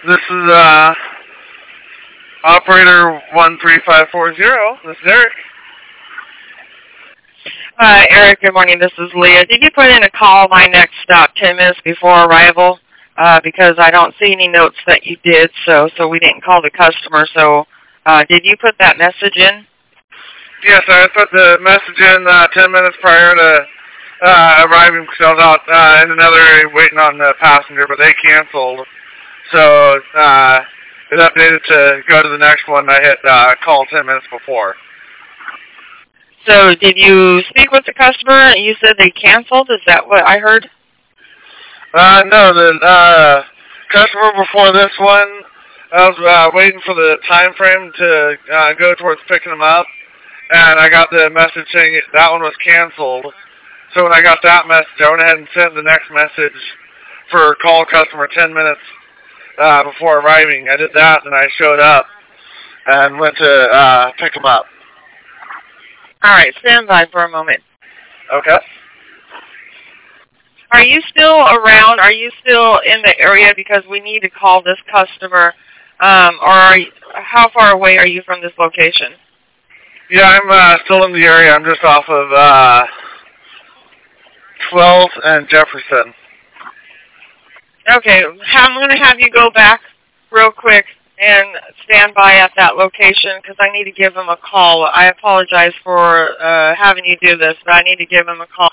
This is operator 13540. This is Eric. Eric, good morning. This is Leah. Did you put in a call my next stop 10 minutes before arrival? Because I don't see any notes that you did, so we didn't call the customer. So did you put that message in? Yes, I put the message in 10 minutes prior to arriving because I was out in another area waiting on the passenger, but they canceled. So it updated to go to the next one. I hit call 10 minutes before. So did you speak with the customer? You said they canceled? Is that what I heard? No, the customer before this one, I was waiting for the time frame to go towards picking them up, and I got the message saying that one was canceled. So when I got that message, I went ahead and sent the next message for call customer 10 minutes before arriving. I did that, and I showed up and went to pick them up. All right, stand by for a moment. Okay. Are you still around? Are you still in the area? Because we need to call this customer. Or how far away are you from this location? Yeah, I'm still in the area. I'm just off of 12th and Jefferson. Okay, I'm going to have you go back real quick and stand by at that location because I need to give him a call. I apologize for having you do this, but I need to give him a call.